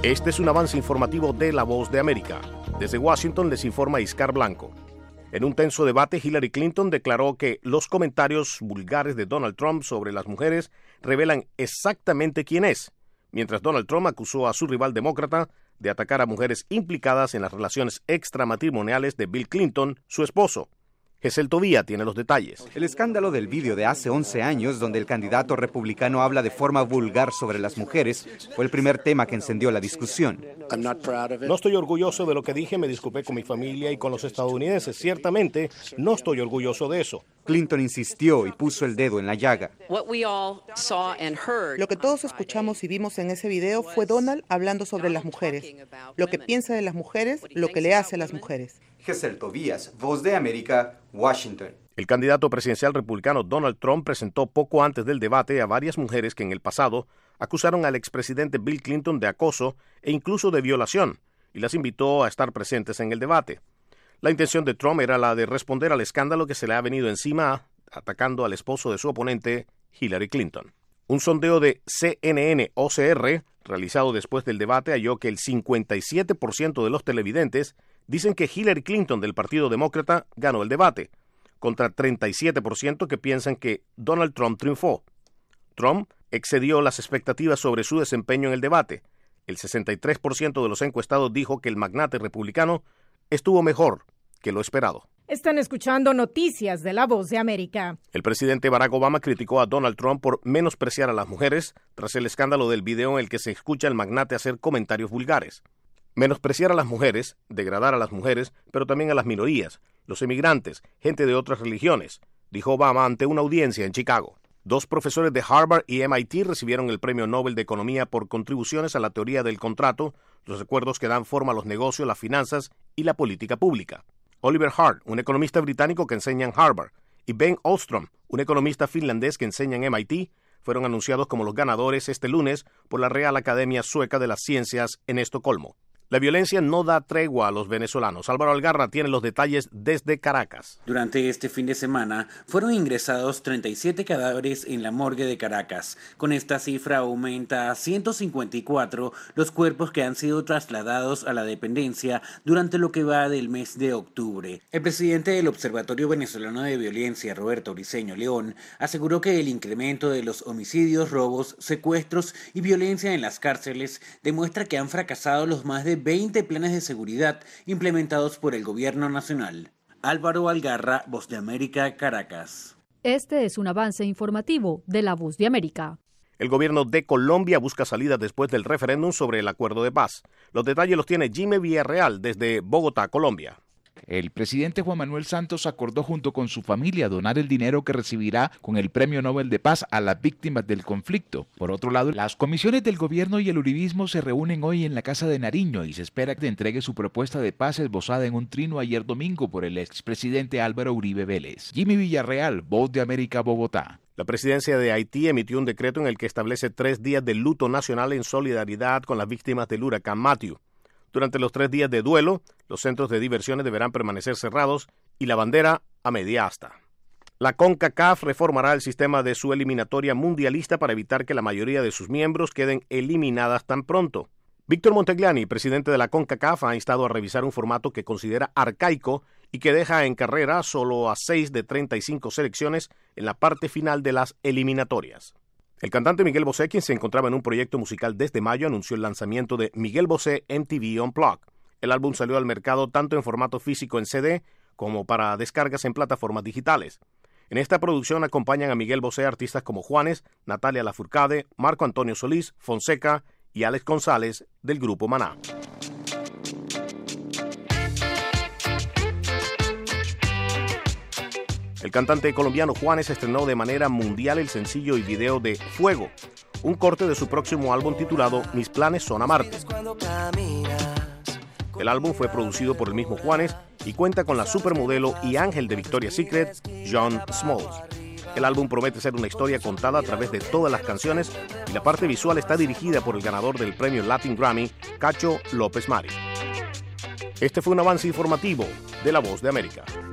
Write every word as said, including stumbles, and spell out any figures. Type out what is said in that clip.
Este es un avance informativo de La Voz de América. Desde Washington les informa Iscar Blanco. En un tenso debate, Hillary Clinton declaró que los comentarios vulgares de Donald Trump sobre las mujeres revelan exactamente quién es, mientras Donald Trump acusó a su rival demócrata de atacar a mujeres implicadas en las relaciones extramatrimoniales de Bill Clinton, su esposo. Gesell Tobía tiene los detalles. El escándalo del vídeo de hace once años, donde el candidato republicano habla de forma vulgar sobre las mujeres, fue el primer tema que encendió la discusión. No estoy orgulloso de lo que dije, me disculpé con mi familia y con los estadounidenses. Ciertamente, no estoy orgulloso de eso. Clinton insistió y puso el dedo en la llaga. Lo que todos escuchamos y vimos en ese video fue Donald hablando sobre las mujeres, lo que piensa de las mujeres, lo que le hace a las mujeres. Gesell Tobías, Voz de América, Washington. El candidato presidencial republicano Donald Trump presentó poco antes del debate a varias mujeres que en el pasado acusaron al expresidente Bill Clinton de acoso e incluso de violación, y las invitó a estar presentes en el debate. La intención de Trump era la de responder al escándalo que se le ha venido encima, atacando al esposo de su oponente, Hillary Clinton. Un sondeo de C N N O C R, realizado después del debate, halló que el cincuenta y siete por ciento de los televidentes dicen que Hillary Clinton del Partido Demócrata ganó el debate, contra treinta y siete por ciento que piensan que Donald Trump triunfó. Trump excedió las expectativas sobre su desempeño en el debate. El sesenta y tres por ciento de los encuestados dijo que el magnate republicano estuvo mejor que lo esperado. Están escuchando noticias de La Voz de América. El presidente Barack Obama criticó a Donald Trump por menospreciar a las mujeres tras el escándalo del video en el que se escucha al magnate hacer comentarios vulgares. Menospreciar a las mujeres, degradar a las mujeres, pero también a las minorías, los emigrantes, gente de otras religiones, dijo Obama ante una audiencia en Chicago. Dos profesores de Harvard y M I T recibieron el Premio Nobel de Economía por contribuciones a la teoría del contrato, los acuerdos que dan forma a los negocios, las finanzas y la política pública. Oliver Hart, un economista británico que enseña en Harvard, y Ben Ostrom, un economista finlandés que enseña en M I T, fueron anunciados como los ganadores este lunes por la Real Academia Sueca de las Ciencias en Estocolmo. La violencia no da tregua a los venezolanos. Álvaro Algarra tiene los detalles desde Caracas. Durante este fin de semana fueron ingresados treinta y siete cadáveres en la morgue de Caracas. Con esta cifra aumenta a ciento cincuenta y cuatro los cuerpos que han sido trasladados a la dependencia durante lo que va del mes de octubre. El presidente del Observatorio Venezolano de Violencia, Roberto Briceño León, aseguró que el incremento de los homicidios, robos, secuestros y violencia en las cárceles demuestra que han fracasado los más de veinte planes de seguridad implementados por el gobierno nacional. Álvaro Algarra, Voz de América, Caracas. Este es un avance informativo de La Voz de América. El gobierno de Colombia busca salida después del referéndum sobre el acuerdo de paz. Los detalles los tiene Jimmy Villarreal desde Bogotá, Colombia. El presidente Juan Manuel Santos acordó junto con su familia donar el dinero que recibirá con el Premio Nobel de Paz a las víctimas del conflicto. Por otro lado, las comisiones del gobierno y el uribismo se reúnen hoy en la Casa de Nariño y se espera que entregue su propuesta de paz esbozada en un trino ayer domingo por el expresidente Álvaro Uribe Vélez. Jimmy Villarreal, Voz de América, Bogotá. La presidencia de Haití emitió un decreto en el que establece tres días de luto nacional en solidaridad con las víctimas del huracán Matthew. Durante los tres días de duelo, los centros de diversiones deberán permanecer cerrados y la bandera a media asta. La CONCACAF reformará el sistema de su eliminatoria mundialista para evitar que la mayoría de sus miembros queden eliminadas tan pronto. Víctor Montegliani, presidente de la CONCACAF, ha instado a revisar un formato que considera arcaico y que deja en carrera solo a seis de treinta y cinco selecciones en la parte final de las eliminatorias. El cantante Miguel Bosé, quien se encontraba en un proyecto musical desde mayo, anunció el lanzamiento de Miguel Bosé M T V Unplugged. El álbum salió al mercado tanto en formato físico en C D como para descargas en plataformas digitales. En esta producción acompañan a Miguel Bosé artistas como Juanes, Natalia Lafourcade, Marco Antonio Solís, Fonseca y Alex González del grupo Maná. El cantante colombiano Juanes estrenó de manera mundial el sencillo y video de Fuego, un corte de su próximo álbum titulado Mis planes son amarte. El álbum fue producido por el mismo Juanes y cuenta con la supermodelo y ángel de Victoria's Secret, John Smalls. El álbum promete ser una historia contada a través de todas las canciones y la parte visual está dirigida por el ganador del premio Latin Grammy, Cacho López Mari. Este fue un avance informativo de La Voz de América.